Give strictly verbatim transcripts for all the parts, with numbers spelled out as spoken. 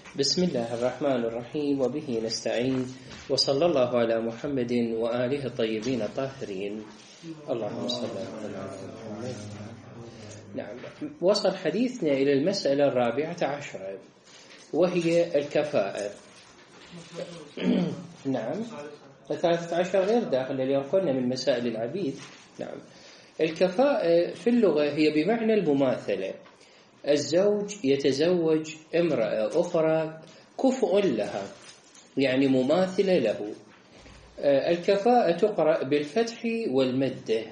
بسم الله الرحمن الرحيم وبه نستعين وصلى الله على محمد وآله الطيبين الطاهرين اللهم صل على محمد. نعم، وصل حديثنا إلى المسألة الرابعة عشرة وهي الكفاءة. نعم، الثالثة عشر غير داخل اليوم قلنا من مسائل العبيد. نعم، الكفاءة في اللغة هي بمعنى المماثلة، الزوج يتزوج امرأة أخرى كفء لها، يعني مماثلة له. الكفاءة تقرأ بالفتح والمدة،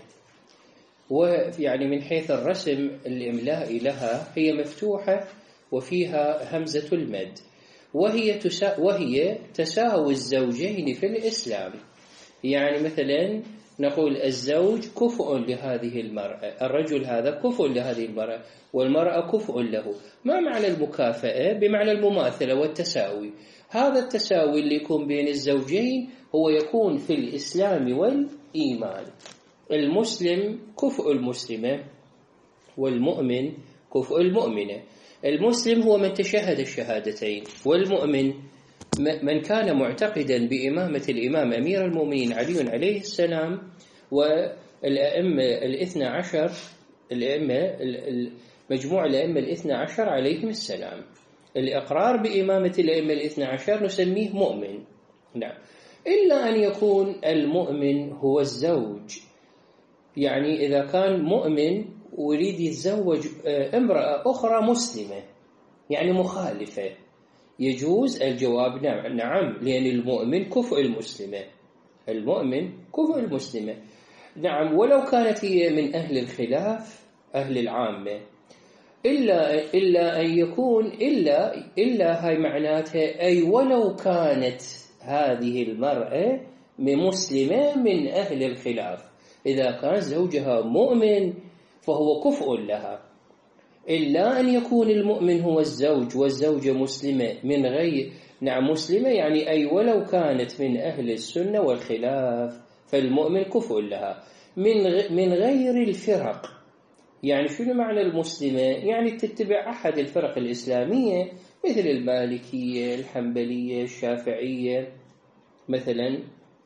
ويعني من حيث الرسم الإملائي لها هي مفتوحة وفيها همزة المد، وهي تسا وهي تساوي الزوجين في الإسلام. يعني مثلا نقول الزوج كفء لهذه المرأة، الرجل هذا كفء لهذه المرأة والمرأة كفء له. ما معنى المكافأة؟ بمعنى المماثلة والتساوي. هذا التساوي اللي يكون بين الزوجين هو يكون في الإسلام والإيمان. المسلم كفء المسلمة والمؤمن كفء المؤمنة. المسلم هو من تشهد الشهادتين، والمؤمن من كان معتقدا بإمامة الإمام أمير المؤمنين علي عليه السلام والأئمة الاثنى عشر، الأئمة مجموع الأئمة الاثنى عشر عليهم السلام. الإقرار بإمامة الأئمة الاثنى عشر نسميه مؤمن. نعم، إلا أن يكون المؤمن هو الزوج. يعني إذا كان مؤمن ويريد يتزوج امرأة أخرى مسلمة يعني مخالفة، يجوز؟ الجواب نعم، نعم، لأن المؤمن كفء المسلمة، المؤمن كفء المسلمة. نعم، ولو كانت هي من أهل الخلاف أهل العامة، إلا إلا أن يكون إلا إلا هاي معناتها أي ولو كانت هذه المرأة مسلمة من أهل الخلاف، إذا كان زوجها مؤمن فهو كفء لها. إلا أن يكون المؤمن هو الزوج والزوجة مسلمة من غير نعم مسلمة، يعني أي ولو كانت من أهل السنة والخلاف فالمؤمن كفء لها من من غير الفرق. يعني شنو معنى المسلمة؟ يعني تتبع أحد الفرق الإسلامية مثل المالكية، الحنبلية، الشافعية مثلا،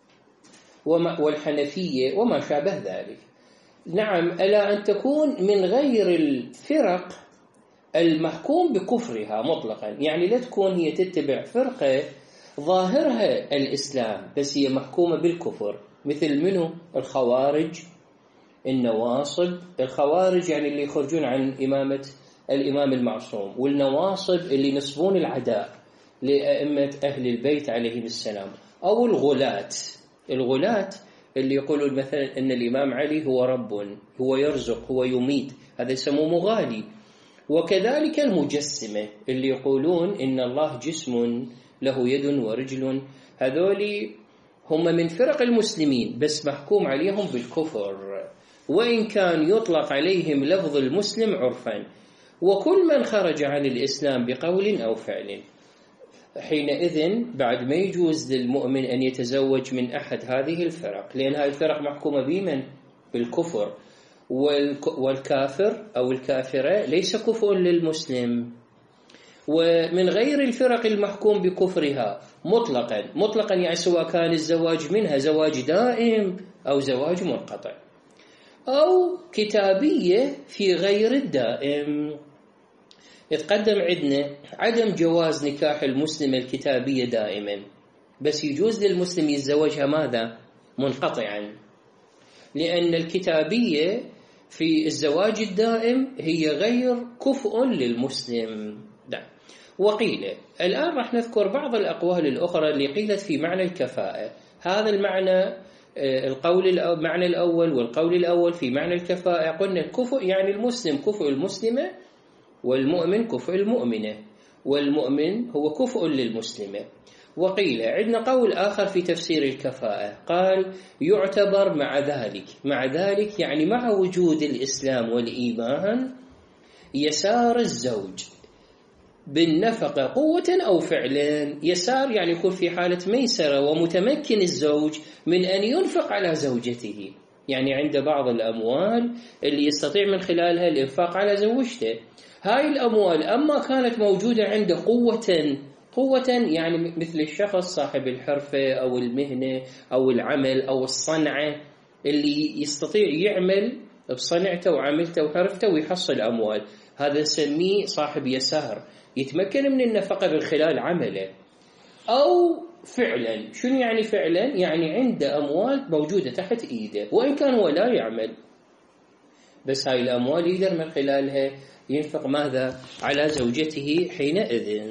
والحنفية وما شابه ذلك. نعم، ألا أن تكون من غير الفرق المحكوم بكفرها مطلقا. يعني لا تكون هي تتبع فرقة ظاهرها الإسلام بس هي محكومة بالكفر، مثل منه الخوارج، النواصب. الخوارج يعني اللي يخرجون عن إمامة الإمام المعصوم، والنواصب اللي ينصبون العداء لأئمة أهل البيت عليهم السلام، أو الغلاة. الغلاة اللي يقولون مثلا أن الإمام علي هو رب، هو يرزق، هو يميت، هذا يسموه مغالي. وكذلك المجسمة اللي يقولون إن الله جسم له يد ورجل، هذول هم من فرق المسلمين بس محكوم عليهم بالكفر، وإن كان يطلق عليهم لفظ المسلم عرفا. وكل من خرج عن الإسلام بقول أو فعل، حينئذ بعد ما يجوز للمؤمن أن يتزوج من أحد هذه الفرق، لأن هذه الفرق محكومة بمن؟ بالكفر. والكافر أو الكافرة ليس كفء للمسلم. ومن غير الفرق المحكوم بكفرها مطلقا، مطلقا يعني سواء كان الزواج منها زواج دائم أو زواج منقطع، أو كتابية في غير الدائم. يتقدم عندنا عدم جواز نكاح المسلمة الكتابية دائما، بس يجوز للمسلم يتزوجها ماذا؟ منقطعا، لأن الكتابية في الزواج الدائم هي غير كفء للمسلم. ده. وقيل الآن راح نذكر بعض الأقوال الأخرى اللي قيلت في معنى الكفاءة. هذا المعنى القول المعنى الأول والقول الأول في معنى الكفاءة، قلنا الكفء يعني المسلم كفء المسلمة، والمؤمن كفء المؤمنة، والمؤمن هو كفء للمسلمة. وقيل عندنا قول آخر في تفسير الكفاءة، قال يعتبر مع ذلك، مع ذلك يعني مع وجود الإسلام والإيمان يسار الزوج بالنفقة قوة أو فعلا. يسار يعني يكون في حالة ميسرة ومتمكن الزوج من أن ينفق على زوجته، يعني عنده بعض الأموال اللي يستطيع من خلالها الإنفاق على زوجته. هاي الأموال أما كانت موجودة عنده قوة قوة يعني مثل الشخص صاحب الحرفة أو المهنة أو العمل أو الصنعة اللي يستطيع يعمل بصنعته وعملته وحرفته ويحصل أموال، هذا نسميه صاحب يسار، يتمكن من النفقة من خلال عمله. أو فعلا، شنو يعني فعلا؟ يعني عنده أموال موجودة تحت إيده وإن كان هو لا يعمل، بس هاي الأموال يقدر من خلالها ينفق ماذا؟ على زوجته حينئذ.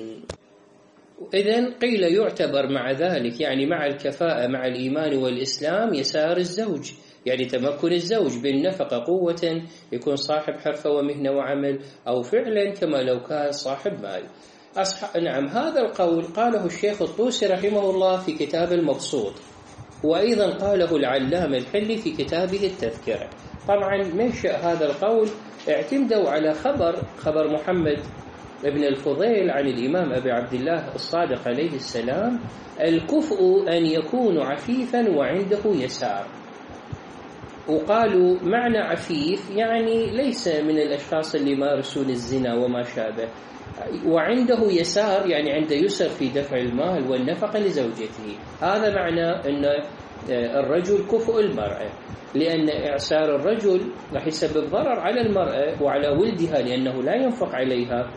إذن قيل يعتبر مع ذلك يعني مع الكفاءة مع الإيمان والإسلام يسار الزوج، يعني تمكن الزوج بالنفقة قوة، يكون صاحب حرفة ومهنة وعمل، أو فعلا كما لو كان صاحب مال. أصح... نعم، هذا القول قاله الشيخ الطوسي رحمه الله في كتاب المبسوط، وأيضا قاله العلامة الحلي في كتابه التذكرة. طبعا منشأ هذا القول اعتمدوا على خبر خبر محمد ابن الفضيل عن الإمام أبي عبد الله الصادق عليه السلام: الكفء أن يكون عفيفا وعنده يسار. وقالوا معنى عفيف يعني ليس من الأشخاص اللي يمارسون الزنا وما شابه، وعنده يسار يعني عنده يسر في دفع المال والنفقة لزوجته. هذا معنى أن الرجل كفء المرأة، لأن إعسار الرجل راح يسبب ضرر على المرأة وعلى ولدها لأنه لا ينفق عليها،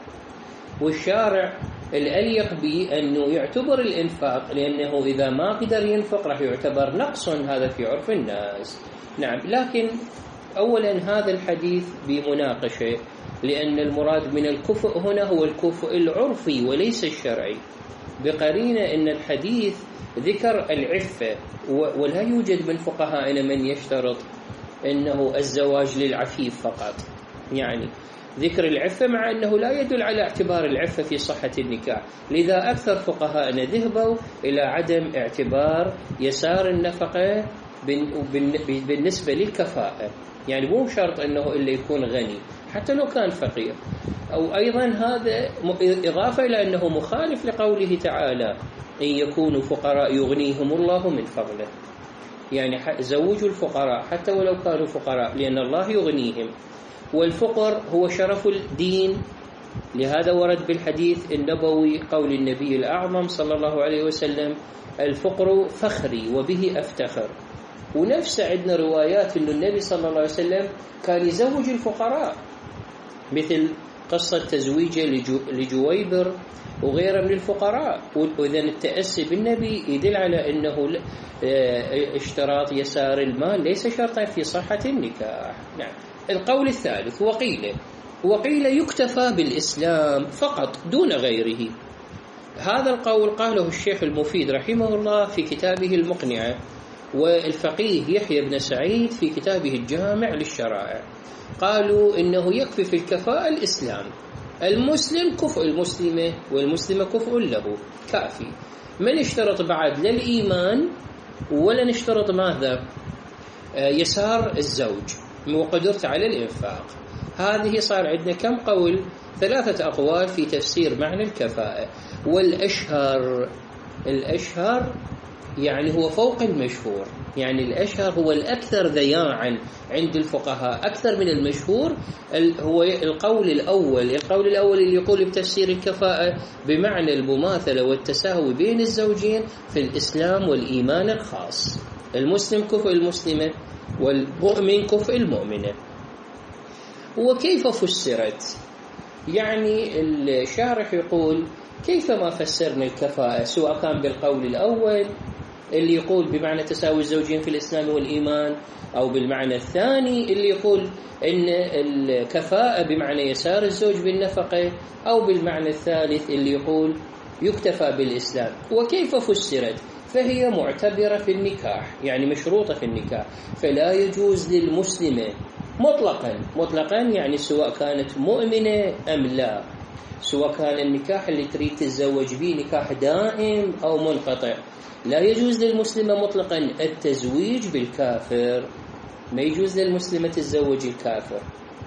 والشارع الأليق به أنه يعتبر الإنفاق، لأنه إذا ما قدر ينفق راح يعتبر نقص، هذا في عرف الناس. نعم، لكن أولا هذا الحديث بمناقشة، لأن المراد من الكفء هنا هو الكفء العرفي وليس الشرعي، بقرينة أن الحديث ذكر العفة، ولا يوجد من فقهائنا من يشترط أنه الزواج للعفيف فقط، يعني ذكر العفة مع أنه لا يدل على اعتبار العفة في صحة النكاح. لذا أكثر فقهائنا ذهبوا إلى عدم اعتبار يسار النفقة بالنسبة للكفاءة، يعني مو شرط أنه إلا يكون غني حتى لو كان فقير. أو أيضا هذا إضافة إلى أنه مخالف لقوله تعالى: إن يكونوا فقراء يغنيهم الله من فضله، يعني زوجوا الفقراء حتى ولو كانوا فقراء لأن الله يغنيهم. والفقر هو شرف الدين، لهذا ورد بالحديث النبوي قول النبي الأعظم صلى الله عليه وسلم: الفقر فخري وبه أفتخر. ونفس عندنا روايات أن النبي صلى الله عليه وسلم كان يزوج الفقراء، مثل قصة تزويجه لجويبر وغيره من الفقراء. وإذن التأسي بالنبي يدل على أنه اشتراط يسار المال ليس شرطا في صحة النكاح. نعم. القول الثالث: وقيل وقيل يكتفى بالإسلام فقط دون غيره. هذا القول قاله الشيخ المفيد رحمه الله في كتابه المقنعة، والفقيه يحيى بن سعيد في كتابه الجامع للشرائع. قالوا إنه يكفي في الكفاءة الإسلام، المسلم كفء المسلمة والمسلمة كفء له، كافي. من اشترط بعد للإيمان ولا نشترط ماذا؟ يسار الزوج وقدرت على الإنفاق. هذه صار عندنا كم قول؟ ثلاثة أقوال في تفسير معنى الكفاءة. والأشهر الأشهر يعني هو فوق المشهور، يعني الأشهر هو الأكثر ذياعا عند الفقهاء أكثر من المشهور، هو القول الأول. القول الأول اللي يقول بتفسير الكفاءة بمعنى المماثلة والتساوي بين الزوجين في الإسلام والإيمان الخاص، المسلم كفء المسلمة والمؤمن كفء المؤمنة. وكيف فسرت؟ يعني الشارح يقول كيف ما فسرنا الكفاءة، سواء كان بالقول الأول اللي يقول بمعنى تساوي الزوجين في الإسلام والإيمان، أو بالمعنى الثاني اللي يقول إن الكفاءة بمعنى يسار الزوج بالنفقة، أو بالمعنى الثالث اللي يقول يكتفى بالإسلام. وكيف فسرت؟ فهي معتبرة في النكاح، يعني مشروطة في النكاح، فلا يجوز للمسلمة مطلقا مطلقا يعني سواء كانت مؤمنة أم لا، سواء كان النكاح اللي تريد تتزوج به نكاح دائم أو منقطع، لا يجوز للمسلمة مطلقا التزويج بالكافر، ما يجوز للمسلمة تتزوج الكافر.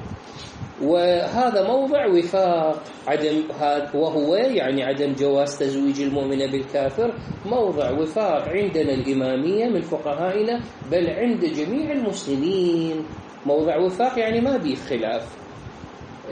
وهذا موضع وفاق عدم هذا، وهو يعني عدم جواز تزويج المؤمنة بالكافر موضع وفاق عندنا الإمامية من فقهائنا، بل عند جميع المسلمين موضع وفاق، يعني ما بيه خلاف.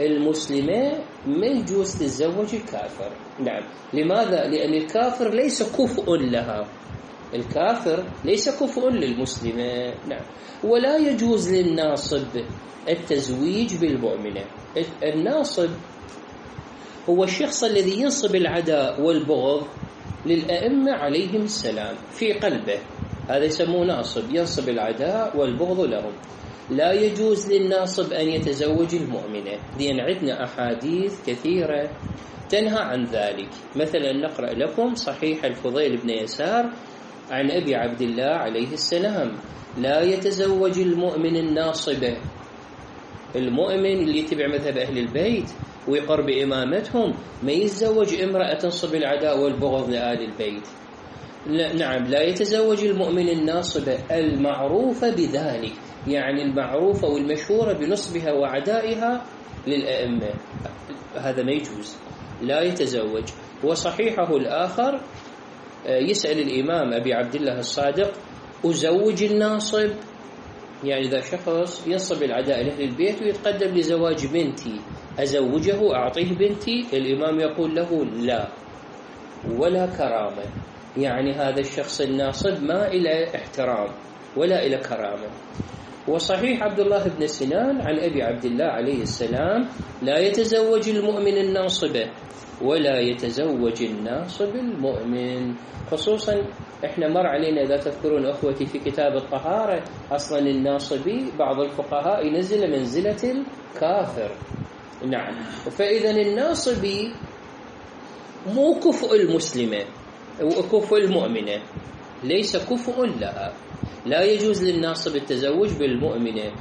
المسلمة ما يجوز تتزوج الكافر. نعم. لماذا؟ لأن الكافر ليس كفء لها، الكافر ليس كفء للمسلمة. نعم. ولا يجوز للناصب التزويج بالمؤمنة. الناصب هو الشخص الذي ينصب العداء والبغض للأئمة عليهم السلام في قلبه، هذا يسموه ناصب، ينصب العداء والبغض لهم. لا يجوز للناصب أن يتزوج المؤمنة، لأن عندنا أحاديث كثيرة تنهى عن ذلك. مثلا نقرأ لكم صحيح الفضيل بن يسار عن أبي عبد الله عليه السلام: لا يتزوج المؤمن الناصبة، المؤمن اللي يتبع مذهب أهل البيت ويقر بإمامتهم ما يتزوج امرأة تنصب العداء والبغض لآل البيت. لا، نعم، لا يتزوج المؤمن الناصبة المعروفة بذلك، يعني المعروفة والمشهورة بنصبها وعدائها للأئمة، هذا ما يجوز، لا يتزوج. وصحيحه الآخر يسأل الإمام أبي عبد الله الصادق: أزوج الناصب؟ يعني إذا شخص ينصب العداء لأهل البيت ويتقدم لزواج بنتي، أزوجه أعطيه بنتي؟ الإمام يقول له: لا، ولا كرامة. يعني هذا الشخص الناصب ما إلى احترام ولا إلى كرامة. وصحيح عبد الله بن سنان عن أبي عبد الله عليه السلام: لا يتزوج المؤمن الناصبة ولا يتزوج الناصب المؤمن. خصوصا احنا مر علينا إذا تذكرون أخوتي في كتاب الطهارة أصلا الناصبي بعض الفقهاء ينزل منزلة الكافر. نعم. فإذا الناصبي مو كفء المسلمة وكفء المؤمنة، ليس كفء لها، لا يجوز للناصب التزوج بالمؤمنة.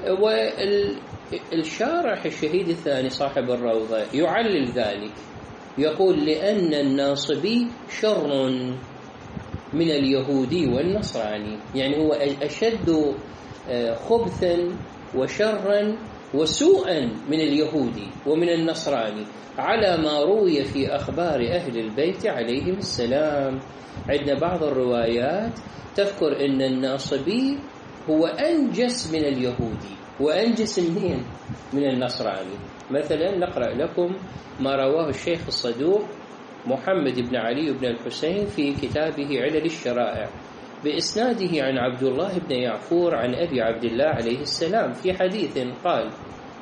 والشارح الشهيد الثاني صاحب الروضة يعلل ذلك، يقول: لأن الناصبي شر من اليهودي والنصراني، يعني هو أشد خبثا وشرا وسوءا من اليهودي ومن النصراني، على ما روي في أخبار أهل البيت عليهم السلام. عندنا بعض الروايات تذكر أن الناصبي هو أنجس من اليهودي وأنجس منين؟ من النصراني. مثلا نقرأ لكم ما رواه الشيخ الصدوق محمد بن علي بن الحسين في كتابه علل الشرائع بإسناده عن عبد الله بن يعفور عن أبي عبد الله عليه السلام في حديث قال: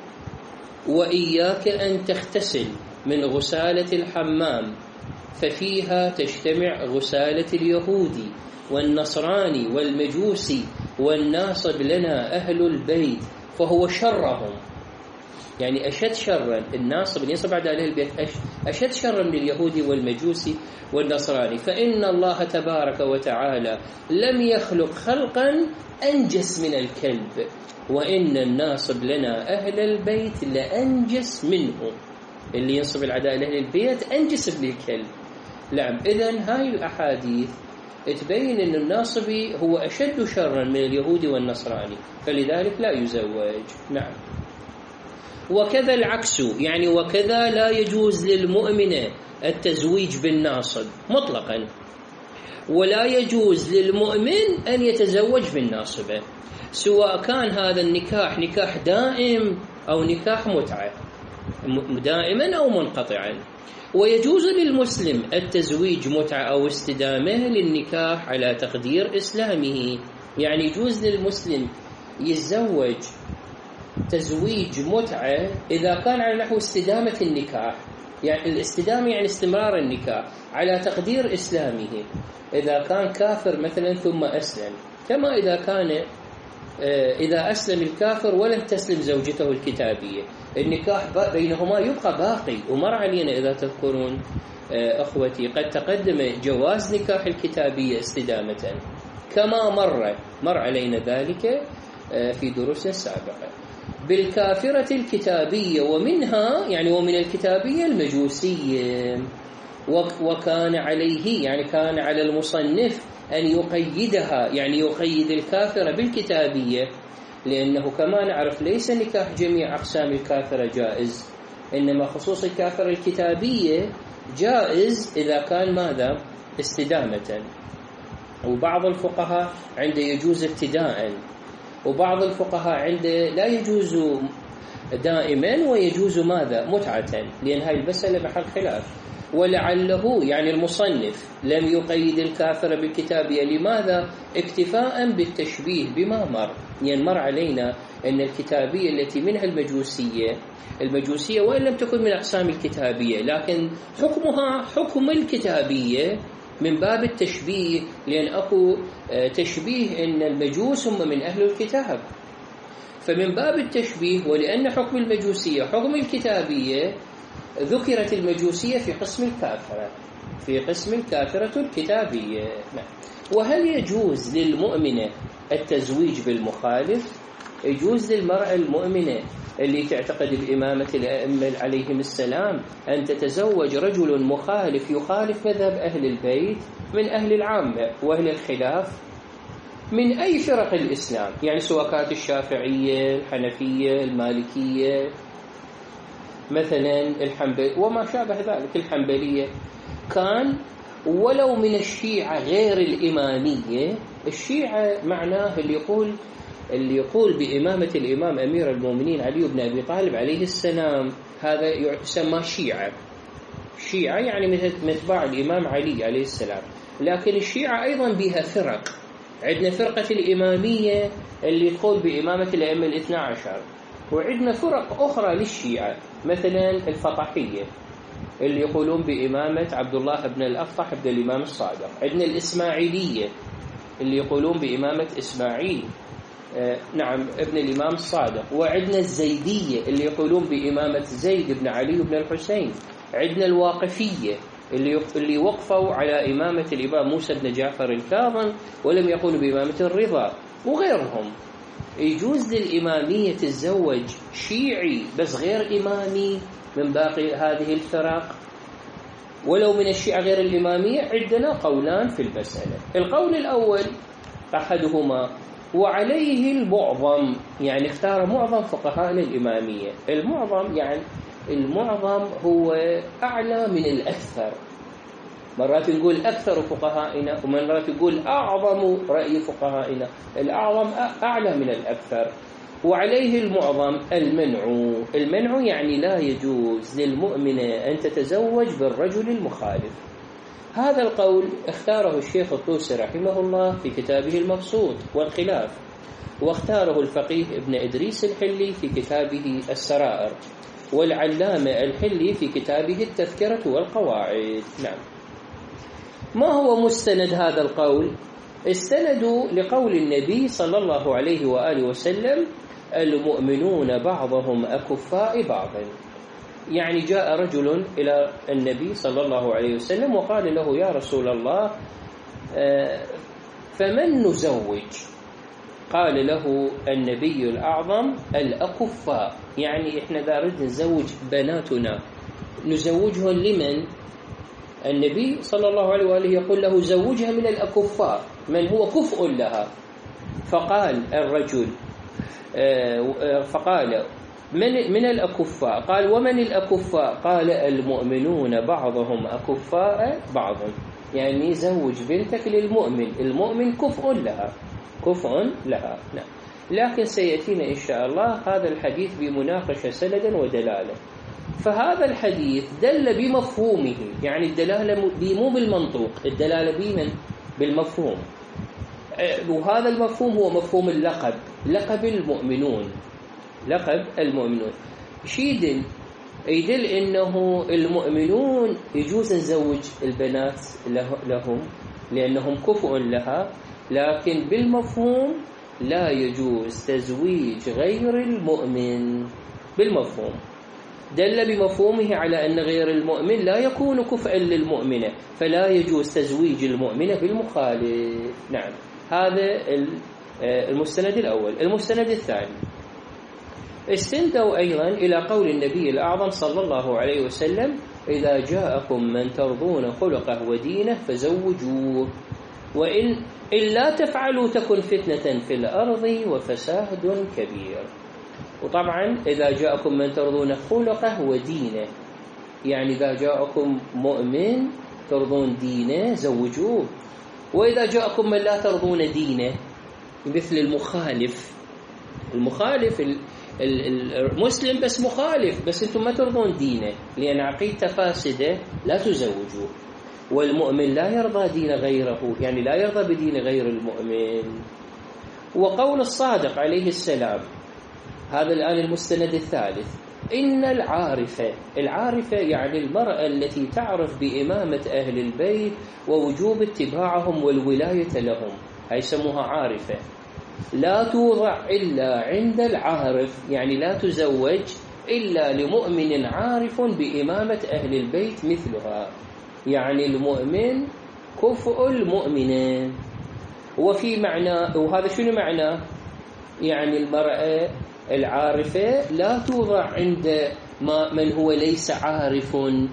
وإياك أن تغتسل من غسالة الحمام ففيها تجتمع غسالة اليهودي والنصراني والمجوسي والناصب لنا أهل البيت فهو شرهم. يعني أشد شرا الناصب اللي ينصب على أهل البيت أشد شرا من اليهودي والمجوسي والنصراني، فإن الله تبارك وتعالى لم يخلق خلقا أنجس من الكلب، وإن الناصب لنا أهل البيت لأنجس منه. اللي ينصب العداء لأهل البيت أنجس من الكلب. نعم. إذن هاي الأحاديث تبين أن الناصبي هو أشد شرا من اليهودي والنصراني، فلذلك لا يزوج. نعم. وكذا العكس، يعني وكذا لا يجوز للمؤمنة التزويج بالناصب مطلقا، ولا يجوز للمؤمن أن يتزوج بالناصبة، سواء كان هذا النكاح نكاح دائم أو نكاح متعة، دائما أو منقطعا. ويجوز للمسلم التزويج متعة أو استدامة للنكاح على تقدير إسلامه، يعني يجوز للمسلم يتزوج تزويج متعة إذا كان على نحو استدامة النكاح، يعني الاستدامة يعني استمرار النكاح على تقدير إسلامه، إذا كان كافر مثلا ثم أسلم، كما إذا كان إذا أسلم الكافر ولم تسلم زوجته الكتابية، النكاح بينهما يبقى باقي. ومر علينا إذا تذكرون أخوتي قد تقدم جواز نكاح الكتابية استدامة، كما مر مر علينا ذلك في دروس سابقة. بالكافرة الكتابية ومنها يعني ومن الكتابية المجوسية، وكان عليه يعني كان على المصنف أن يقيدها، يعني يقيد الكافرة بالكتابية، لأنه كما نعرف ليس نكاح جميع أقسام الكافرة جائز، إنما خصوص الكافرة الكتابية جائز إذا كان ماذا؟ استدامة. وبعض الفقهاء عنده يجوز ابتداءً، وبعض الفقهاء عنده لا يجوز دائما، ويجوز ماذا؟ متعة، لأن هاي المسألة محل خلاف. ولعله يعني المصنف لم يقيد الكافر بالكتابية، لماذا؟ اكتفاء بالتشبيه بما مر. يعني مر علينا أن الكتابية التي منها المجوسية المجوسية وإن لم تكن من أقسام الكتابية، لكن حكمها حكم الكتابية من باب التشبيه، لأن أكو تشبيه أن المجوس هم من أهل الكتاب، فمن باب التشبيه. ولأن حكم المجوسية حكم الكتابية، ذكرت المجوسية في قسم الكافرة في قسم الكافرة الكتابية. وهل يجوز للمؤمنة التزويج بالمخالف؟ يجوز للمرأة المؤمنة اللي تعتقد بإمامة الأئمة عليهم السلام أن تتزوج رجل مخالف يخالف مذهب أهل البيت من أهل العامة وأهل الخلاف من أي فرق الإسلام، يعني سواء كانت الشافعية، الحنفية، المالكية مثلا، الحنبل وما شابه ذلك، الحنبلية كان، ولو من الشيعة غير الإمامية. الشيعة معناه اللي يقول اللي يقول بإمامة الإمام أمير المؤمنين علي بن أبي طالب عليه السلام، هذا يسمى شيعة. شيعة يعني من أتباع الإمام علي عليه السلام. لكن الشيعة أيضا بها فرق، عندنا فرقة الإمامية اللي تقول بإمامة الأئمة الاثنى عشر، وعندنا فرق أخرى للشيعة مثلا الفطحية اللي يقولون بإمامة عبد الله بن الأفطح بن الإمام الصادق. عندنا الإسماعيلية اللي يقولون بإمامة إسماعيل آه نعم ابن الإمام الصادق. وعندنا الزيدية اللي يقولون بإمامة زيد بن علي بن الحسين. عندنا الواقفية اللي اللي وقفوا على إمامة الإمام موسى بن جعفر الكاظم ولم يقولوا بإمامة الرضا، وغيرهم. يجوز للإمامية تتزوج شيعي بس غير إمامي من باقي هذه الفرق ولو من الشيعة غير الإمامية؟ عندنا قولان في المسألة. القول الأول أحدهما وعليه المعظم، يعني اختار معظم فقهاء الإمامية. المعظم يعني المعظم هو أعلى من الأكثر، مرات نقول أكثر فقهائنا ومرات نقول أعظم رأي فقهائنا. الأعظم أعلى من الأكثر. وعليه المعظم المنع. المنع يعني لا يجوز للمؤمنة أن تتزوج بالرجل المخالف. هذا القول اختاره الشيخ الطوسي رحمه الله في كتابه المبسوط والخلاف، واختاره الفقيه ابن إدريس الحلي في كتابه السرائر، والعلامة الحلي في كتابه التذكرة والقواعد. نعم. ما هو مستند هذا القول؟ استندوا لقول النبي صلى الله عليه وآله وسلم المؤمنون بعضهم أكفاء بعض. يعني جاء رجل إلى النبي صلى الله عليه وسلم وقال له يا رسول الله فمن نزوج؟ قال له النبي الأعظم الأكفاء، يعني إحنا إذا ردنا نزوج بناتنا نزوجهن لمن؟ النبي صلى الله عليه وآله يقول له زوجها من الأكفاء من هو كفء لها. فقال الرجل فقال من من الأكفاء؟ قال ومن الأكفاء؟ قال المؤمنون بعضهم أكفاء بعض، يعني زوج بنتك للمؤمن، المؤمن كفء لها كفء لها. نعم. لكن سيأتينا إن شاء الله هذا الحديث بمناقشة سندا ودلالة. فهذا الحديث دل بمفهومه، يعني الدلالة مو بالمنطوق، الدلالة بمن؟ بالمفهوم. وهذا المفهوم هو مفهوم اللقب، لقب المؤمنون، لقب المؤمنون. شي يدل؟ يدل إنه المؤمنون يجوز نزوج البنات لهم لأنهم كفء لها، لكن بالمفهوم لا يجوز تزويج غير المؤمن. بالمفهوم دل بمفهومه على أن غير المؤمن لا يكون كفءا للمؤمنة، فلا يجوز تزويج المؤمنة بالمخالف. نعم. هذا المستند الأول. المستند الثاني استندوا أيضا إلى قول النبي الأعظم صلى الله عليه وسلم إذا جاءكم من ترضون خلقه ودينه فزوجوه وإن إلا تفعلوا تكن فتنة في الأرض وفساد كبير. وطبعا إذا جاءكم من ترضون خلقه ودينه، يعني إذا جاءكم مؤمن ترضون دينه زوجوه. وإذا جاءكم من لا ترضون دينه مثل المخالف، المخالف المسلم بس مخالف، بس أنتم ما ترضون دينه لأن عقيدته فاسدة لا تزوجوه. والمؤمن لا يرضى دين غيره، يعني لا يرضى بدين غير المؤمن. وقول الصادق عليه السلام، هذا الآن المستند الثالث، إن العارفة، العارفة يعني المرأة التي تعرف بإمامة أهل البيت ووجوب اتباعهم والولاية لهم، هاي يسموها عارفة، لا توضع إلا عند العارف، يعني لا تزوج إلا لمؤمن عارف بإمامة أهل البيت مثلها، يعني المؤمن كفء المؤمنين. وفي معنى، وهذا شنو معناه؟ يعني المرأة العارفة لا توضع عند من هو ليس عارف،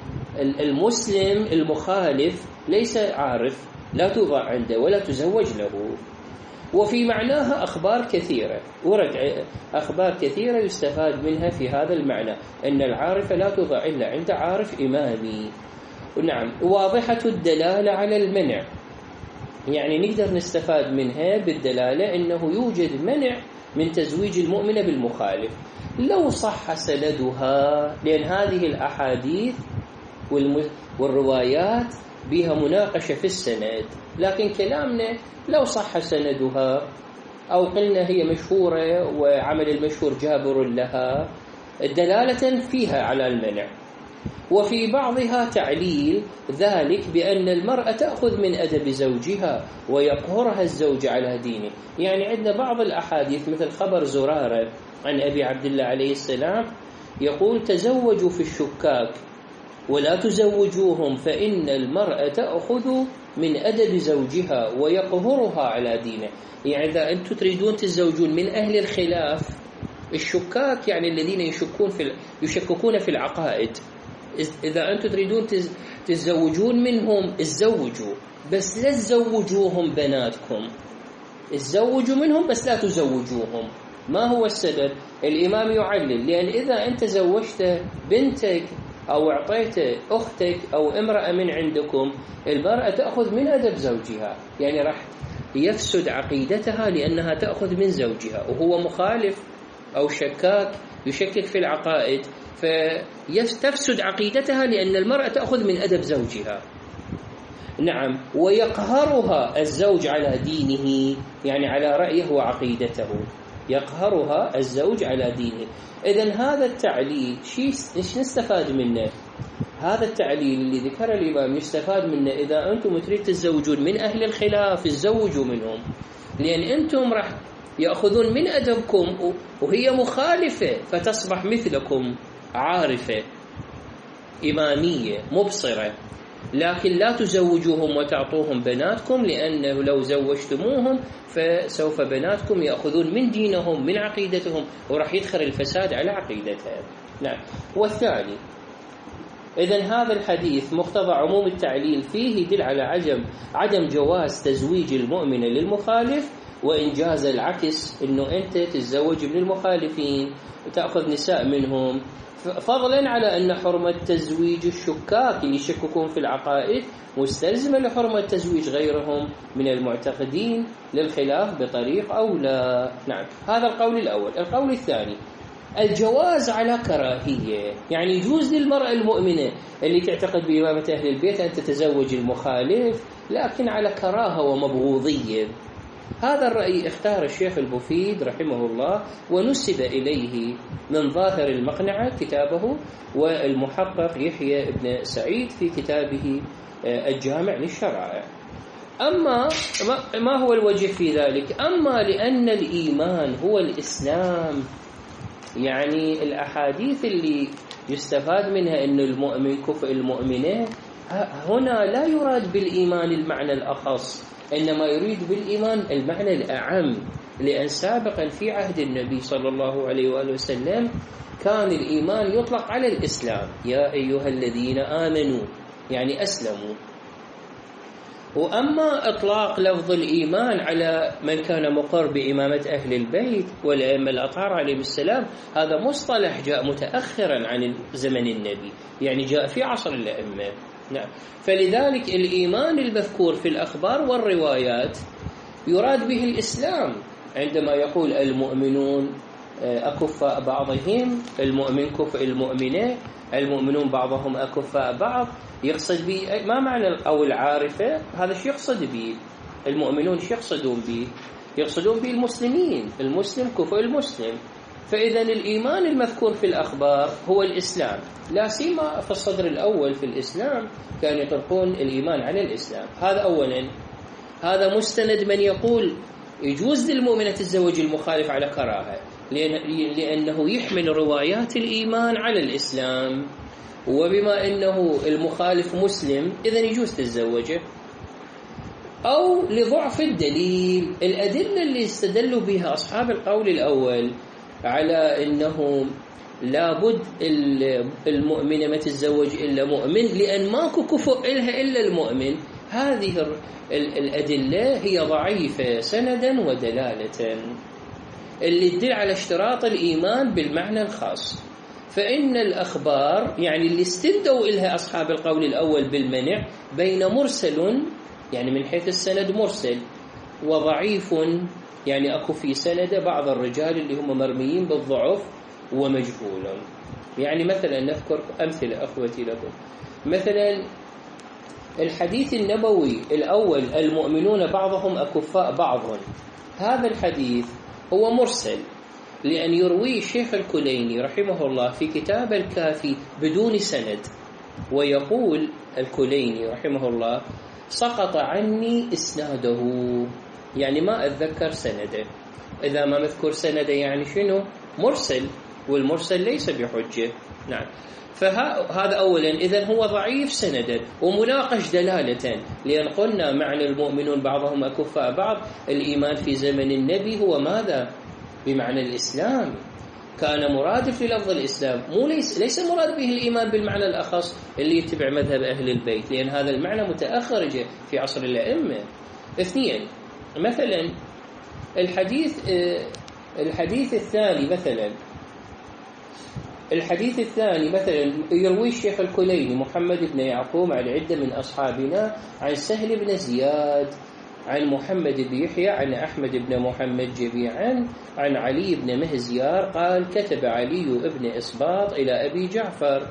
المسلم المخالف ليس عارف لا توضع عنده ولا تزوج له. وفي معناها أخبار كثيرة، ورد أخبار كثيرة يستفاد منها في هذا المعنى، أن العارفة لا توضع إلا عند عارف إمامي. نعم، واضحة الدلالة على المنع، يعني نقدر نستفاد منها بالدلالة أنه يوجد منع من تزويج المؤمنة بالمخالف لو صح سندها، لأن هذه الأحاديث والروايات بها مناقشة في السند، لكن كلامنا لو صح سندها أو قلنا هي مشهورة وعمل المشهور جابر لها، دلالة فيها على المنع. وفي بعضها تعليل ذلك بأن المرأة تأخذ من أدب زوجها ويقهرها الزوج على دينه، يعني عندنا بعض الأحاديث مثل خبر زرارة عن أبي عبد الله عليه السلام يقول تزوجوا في الشكاك ولا تزوجوهم فإن المرأة تأخذ من أدب زوجها ويقهرها على دينه. يعني إذا أنتم تريدون تتزوجون من أهل الخلاف، الشكاك يعني الذين يشكون في يشككون في العقائد، إذا أنتم تريدون تتزوجون منهم تزوجوا، بس لا تزوجوهم بناتكم، تزوجوا منهم بس لا تزوجوهم. ما هو السبب؟ الإمام يعلل، لأن إذا أنت زوجت بنتك أو أعطيت أختك أو امرأة من عندكم، المرأة تأخذ من أدب زوجها، يعني راح يفسد عقيدتها لأنها تأخذ من زوجها وهو مخالف أو شكاك يشكك في العقائد، فتفسد عقيدتها لأن المرأة تأخذ من أدب زوجها. نعم، ويقهرها الزوج على دينه، يعني على رأيه وعقيدته، يقهرها الزوج على دينه. إذن هذا التعليل إيش نستفاد منه؟ هذا التعليل اللي ذكر الإمام يستفاد منه إذا أنتم تريد تتزوجون من أهل الخلاف تزوجوا منهم، لأن أنتم راح يأخذون من أدبكم وهي مخالفة فتصبح مثلكم عارفة إمامية مبصرة، لكن لا تزوجوهم وتعطوهم بناتكم، لأنه لو زوجتموهم فسوف بناتكم يأخذون من دينهم من عقيدتهم وراح يدخل الفساد على عقيدتهم. نعم. والثاني، إذن هذا الحديث مقتضى عموم التعليل فيه يدل على عدم عدم جواز تزويج المؤمن للمخالف، وإن جاز العكس إنه أنت تتزوج من المخالفين وتأخذ نساء منهم، فضلا على أن حرمة تزويج الشكاك اللي يشككون في العقائد مستلزمة لحرمة تزويج غيرهم من المعتقدين للخلاف بطريق أو لا. نعم، هذا القول الأول. القول الثاني، الجواز على كراهية، يعني يجوز للمرأة المؤمنة اللي تعتقد بإمامة أهل البيت أن تتزوج المخالف، لكن على كراهة ومبغوضية. هذا الرأي اختار الشيخ المفيد رحمه الله ونسب إليه من ظاهر المقنعة كتابه، والمحقق يحيى بن سعيد في كتابه الجامع للشرائع. أما ما هو الوجه في ذلك؟ أما لأن الإيمان هو الإسلام، يعني الأحاديث اللي يستفاد منها أن المؤمن كفء المؤمنين، هنا لا يراد بالإيمان المعنى الأخص، إنما يريد بالإيمان المعنى الأعم، لأن سابقا في عهد النبي صلى الله عليه وآله وسلم كان الإيمان يطلق على الإسلام، يا أيها الذين آمنوا يعني أسلموا. وأما إطلاق لفظ الإيمان على من كان مقر بإمامة أهل البيت والأئمة الأطهار عليهم السلام، هذا مصطلح جاء متأخرا عن زمن النبي، يعني جاء في عصر الأئمة. نعم. فلذلك الإيمان المذكور في الأخبار والروايات يراد به الإسلام، عندما يقول المؤمنون أكفاء بعضهم، المؤمن كفء المؤمنة، المؤمنون بعضهم أكفاء بعض. يقصد به ما معنى أو العارفة، هذا شو يقصد به المؤمنون، شو يقصدون به؟ يقصدون به المسلمين، المسلم كفء المسلم. فإذا الإيمان المذكور في الأخبار هو الإسلام، لا سيما في الصدر الأول في الإسلام كانوا يطلقون الإيمان على الإسلام. هذا أولا. هذا مستند من يقول يجوز للمؤمنة تتزوج المخالف على كراهة، لأنه يحمل روايات الإيمان على الإسلام، وبما أنه المخالف مسلم إذن يجوز تتزوجه. أو لضعف الدليل، الأدلة اللي استدلوا بها أصحاب القول الأول على أنه لابد المؤمنة ما تتزوج إلا مؤمن لأن ماكو كفؤ إلها إلا المؤمن، هذه الأدلة هي ضعيفة سندا ودلالة، اللي تدل على اشتراط الإيمان بالمعنى الخاص. فإن الأخبار يعني اللي استندوا إلها أصحاب القول الأول بالمنع بين مرسل يعني من حيث السند مرسل، وضعيف يعني أكو في سند بعض الرجال اللي هم مرميين بالضعف ومجهول. يعني مثلا نذكر أمثلة أخوتي لكم، مثلا الحديث النبوي الأول المؤمنون بعضهم أكفاء بعض، هذا الحديث هو مرسل لأن يرويه الشيخ الكليني رحمه الله في كتاب الكافي بدون سند، ويقول الكليني رحمه الله سقط عني إسناده، يعني ما أتذكر سنده. إذا ما مذكر سنده يعني شنو؟ مرسل، والمرسل ليس بحجة. نعم، فهذا أولا. إذن هو ضعيف سندا ومناقش دلالة، لأن قلنا معنى المؤمنون بعضهم أكفاء بعض، الإيمان في زمن النبي هو ماذا؟ بمعنى الإسلام، كان مرادف للفظ الإسلام، مو ليس, ليس مراد به الإيمان بالمعنى الأخص اللي يتبع مذهب أهل البيت، لأن هذا المعنى متأخر في عصر الأئمة. اثنين، مثلا الحديث الحديث الثاني مثلا الحديث الثاني مثلا يروي الشيخ الكليني محمد بن يعقوب عن عدة من أصحابنا عن سهل بن زياد عن محمد بن يحيى عن أحمد بن محمد جميعا عن علي بن مهزيار قال كتب علي بن إسباط إلى أبي جعفر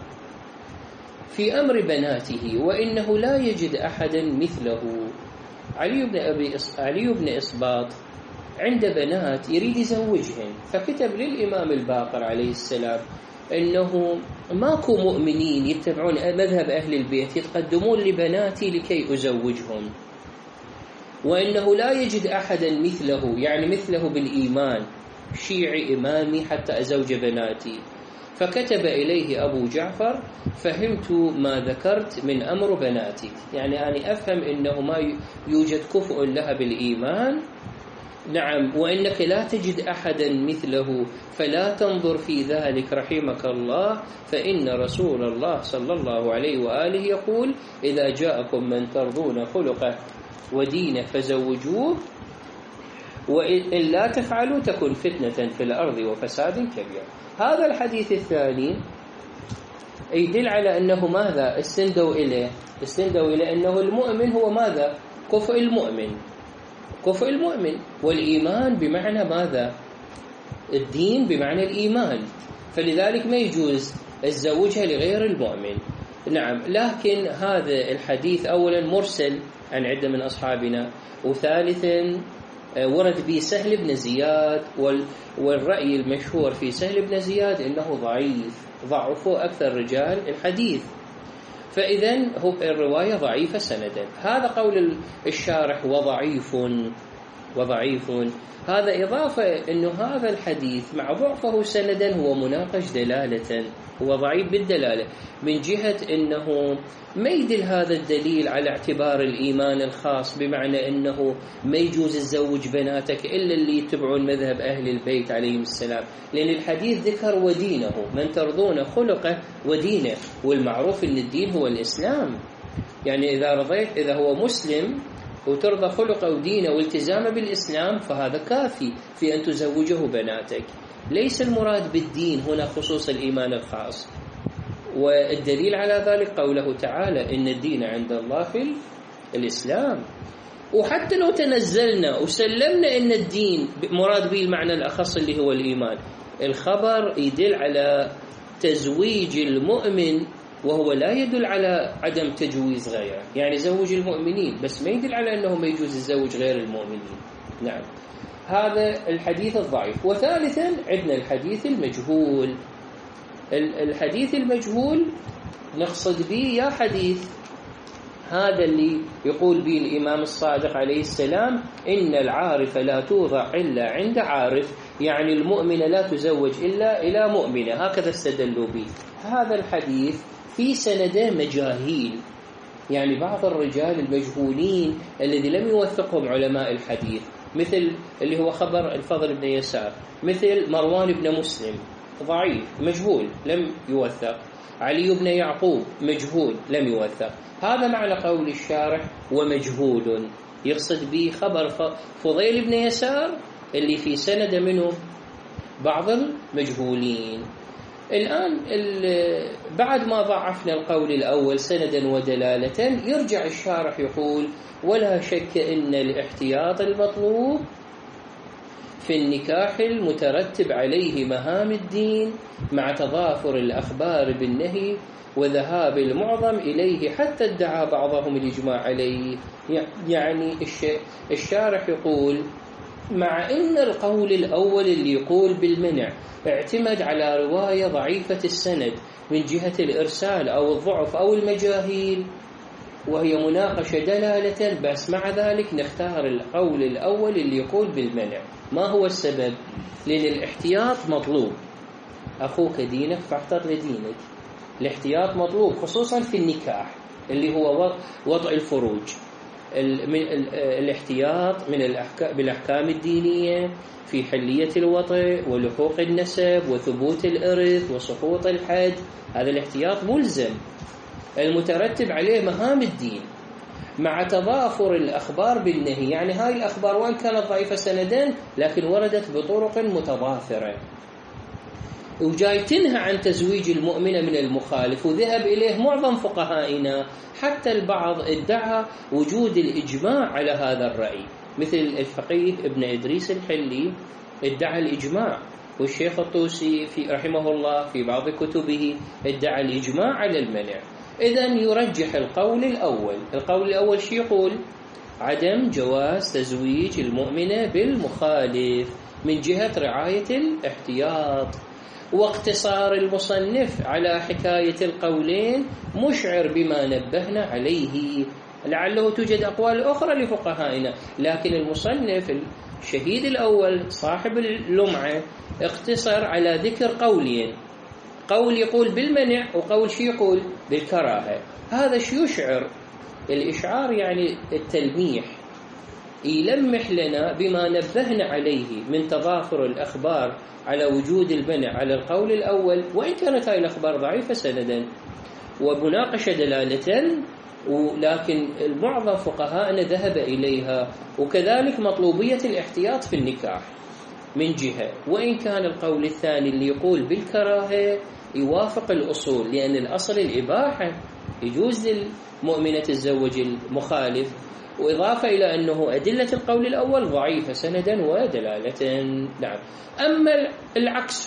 في أمر بناته وإنه لا يجد أحدا مثله. علي بن أبي إص... علي بن إسباط عند بنات يريد يزوجهن، فكتب للإمام الباقر عليه السلام إنه ماكو مؤمنين يتبعون مذهب أهل البيت يتقدمون لبناتي لكي أزوجهم، وإنه لا يجد أحدا مثله، يعني مثله بالإيمان، شيعي إمامي حتى أزوج بناتي. فكتب إليه أبو جعفر فهمت ما ذكرت من أمر بناتك، يعني أنا أفهم إنه ما يوجد كفء لها بالإيمان. نعم، وإنك لا تجد أحدا مثله، فلا تنظر في ذلك رحمك الله، فإن رسول الله صلى الله عليه وآله يقول إذا جاءكم من ترضون خلقه ودينه فزوجوه، وإن لا تفعلوا تكن فتنة في الأرض وفساد كبير. هذا الحديث الثاني يدل على أنه ماذا استندوا إليه؟ استندوا إلى أنه المؤمن هو ماذا؟ كفء المؤمن، كفء المؤمن، والإيمان بمعنى ماذا؟ الدين بمعنى الإيمان، فلذلك ما يجوز الزوجها لغير المؤمن. نعم، لكن هذا الحديث أولا مرسل عن عدة من أصحابنا، وثالثا ورد به سهل بن زياد، والرأي المشهور في سهل بن زياد إنه ضعيف، ضعفه أكثر رجال الحديث، فإذن هو الرواية ضعيفة سندا. هذا قول الشارح وضعيف وضعيف، هذا إضافة أنه هذا الحديث مع ضعفه سندا هو مناقش دلالة، هو ضعيف بالدلالة، من جهة أنه ما يدل هذا الدليل على اعتبار الإيمان الخاص، بمعنى أنه ما يجوز الزوج بناتك إلا اللي يتبعون مذهب أهل البيت عليهم السلام، لأن الحديث ذكر ودينه، من ترضون خلقه ودينه، والمعروف أن الدين هو الإسلام، يعني إذا رضيت إذا هو مسلم وترضى خلقه ودينه والتزامه بالإسلام فهذا كافي في أن تزوجه بناتك. ليس المراد بالدين هنا خصوص الإيمان الخاص، والدليل على ذلك قوله تعالى إن الدين عند الله في الإسلام. وحتى لو تنزلنا وسلمنا إن الدين مراد به المعنى الأخص اللي هو الإيمان، الخبر يدل على تزويج المؤمن، وهو لا يدل على عدم تجويز غيره. يعني زوج المؤمنين بس ما يدل على أنه ما يجوز الزوج غير المؤمنين. نعم، هذا الحديث الضعيف. وثالثا عندنا الحديث المجهول. الحديث المجهول نقصد به يا حديث هذا اللي يقول به الإمام الصادق عليه السلام: إن العارف لا توضع إلا عند عارف، يعني المؤمنة لا تزوج إلا إلى مؤمنة، هكذا استدلوا به. هذا الحديث في سنده مجاهيل، يعني بعض الرجال المجهولين الذي لم يوثقهم علماء الحديث، مثل اللي هو خبر الفضل بن يسار، مثل مروان بن مسلم ضعيف مجهول لم يوثق، علي بن يعقوب مجهول لم يوثق. هذا معنى قول الشارح ومجهول، يقصد به خبر فضيل بن يسار اللي في سند منه بعض المجهولين. الآن بعد ما ضعفنا القول الأول سندا ودلالة، يرجع الشارح يقول: ولا شك أن الاحتياط المطلوب في النكاح المترتب عليه مهام الدين مع تضافر الأخبار بالنهي وذهاب المعظم إليه حتى ادعى بعضهم الإجماع عليه. يعني الشارح يقول: مع أن القول الأول اللي يقول بالمنع اعتمد على رواية ضعيفة السند من جهة الإرسال أو الضعف أو المجاهيل، وهي مناقشة دلالة، بس مع ذلك نختار القول الأول اللي يقول بالمنع. ما هو السبب؟ لأن الاحتياط مطلوب. أخوك دينك فاحتر لدينك. الاحتياط مطلوب خصوصا في النكاح اللي هو وضع الفروج. الاحتياط من الأحكام بالأحكام الدينية في حلية الوطء ولحوق النسب وثبوت الإرث وسقوط الحد، هذا الاحتياط ملزم المترتب عليه مهام الدين مع تضافر الأخبار بالنهي. يعني هاي الأخبار وإن كانت ضعيفة سندين لكن وردت بطرق متضافرة، وجاي تنهى عن تزويج المؤمنة من المخالف، وذهب إليه معظم فقهائنا، حتى البعض ادعى وجود الإجماع على هذا الرأي، مثل الفقيه ابن إدريس الحلي ادعى الإجماع، والشيخ الطوسي في رحمه الله في بعض كتبه ادعى الإجماع على المنع. إذن يرجح القول الأول. القول الأول شو يقول؟ عدم جواز تزويج المؤمنة بالمخالف من جهة رعاية الاحتياط. واقتصار المصنف على حكاية القولين مشعر بما نبهنا عليه، لعله توجد أقوال أخرى لفقهائنا، لكن المصنف الشهيد الأول صاحب اللمعة اقتصر على ذكر قولين، قول يقول بالمنع وقول شي يقول بالكراهة. هذا شو يشعر؟ الإشعار يعني التلميح، يلمح لنا بما نبهنا عليه من تضافر الأخبار على وجود المنع على القول الأول، وإن كانت هاي الأخبار ضعيفة سندا ومناقشة دلالة، ولكن المعظم فقهاءنا ذهب إليها. وكذلك مطلوبية الاحتياط في النكاح من جهة، وإن كان القول الثاني اللي يقول بالكراهة يوافق الأصول، لأن الأصل الإباحة، يجوز للمؤمنة تتزوج المخالف، وإضافة إلى أنه أدلة القول الأول ضعيفة سندا ودلالة. نعم. أما العكس،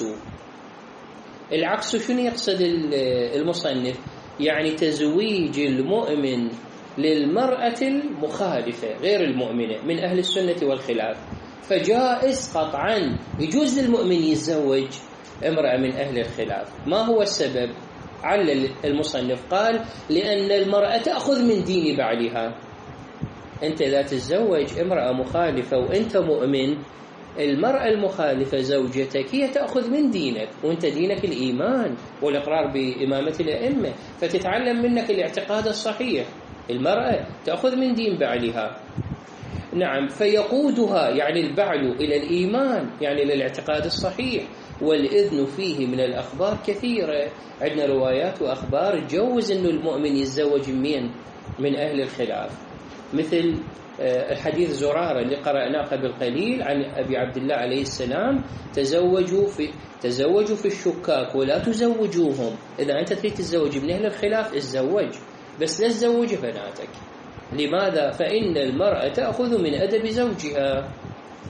العكس شنو يقصد المصنف؟ يعني تزويج المؤمن للمرأة المخالفة غير المؤمنة من أهل السنة والخلاف، فجائز قطعا، يجوز للمؤمن يتزوج امرأة من أهل الخلاف. ما هو السبب؟ علل المصنف قال: لأن المرأة تأخذ من دين بعلها. أنت إذا تتزوج امرأة مخالفة وأنت مؤمن، المرأة المخالفة زوجتك هي تأخذ من دينك، وأنت دينك الإيمان والإقرار بإمامة الأئمة، فتتعلم منك الاعتقاد الصحيح. المرأة تأخذ من دين بعلها. نعم. فيقودها يعني البعل إلى الإيمان، يعني للاعتقاد الصحيح، والإذن فيه من الأخبار كثيرة. عندنا روايات وأخبار تجوز أنه المؤمن يتزوج من من أهل الخلاف، مثل الحديث زرارة اللي قرأناه قبل قليل عن أبي عبد الله عليه السلام: تزوجوا في تزوجوا في الشكاك ولا تزوجوهم. إذا أنت تريد تتزوج من أهل الخلاف اتزوج، بس لا تزوج بناتك. لماذا؟ فإن المرأة تأخذ من أدب زوجها،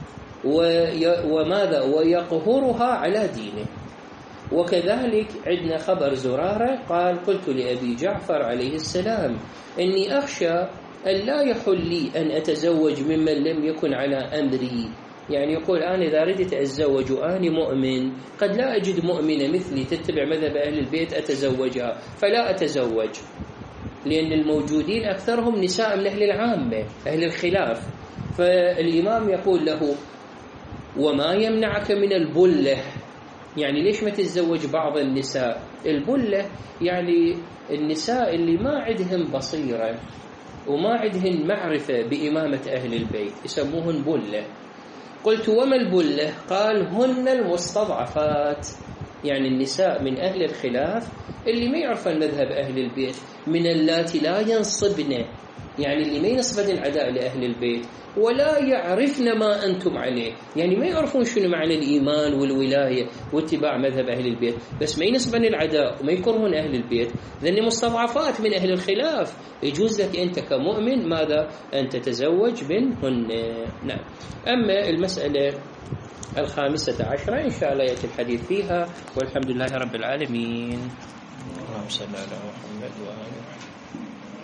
وماذا ويقهرها على دينه. وكذلك عندنا خبر زرارة قال قلت لأبي جعفر عليه السلام إني أخشى أن لا يحل لي أن أتزوج ممن لم يكن على أمري، يعني يقول أنا إذا ردت أتزوج وأنا مؤمن قد لا أجد مؤمنة مثلي تتبع مذهب أهل البيت أتزوجها، فلا أتزوج، لأن الموجودين أكثرهم نساء من أهل العامة أهل الخلاف. فالإمام يقول له وما يمنعك من البلة، يعني ليش ما تتزوج بعض النساء؟ البلة يعني النساء اللي ما عندهم بصيرة وما عندهن معرفة بإمامة أهل البيت يسموهن بلة. قلت وما البلة؟ قال هن المستضعفات، يعني النساء من أهل الخلاف اللي ما يعرفن مذهب أهل البيت، من اللاتي لا ينصبن، يعني اللي ما ينصبن العداء لأهل البيت ولا يعرفن ما أنتم عليه، يعني ما يعرفون شنو معنى الإيمان والولاية واتباع مذهب أهل البيت، بس ما ينصبن العداء وما يكرهون أهل البيت، ذني مستضعفات من أهل الخلاف، يجوز لك أنت كمؤمن ماذا أن تتزوج منهن. نعم. أما المسألة الخامسة عشرة إن شاء الله يأتي الحديث فيها، والحمد لله رب العالمين. اللهم صل على محمد وآله.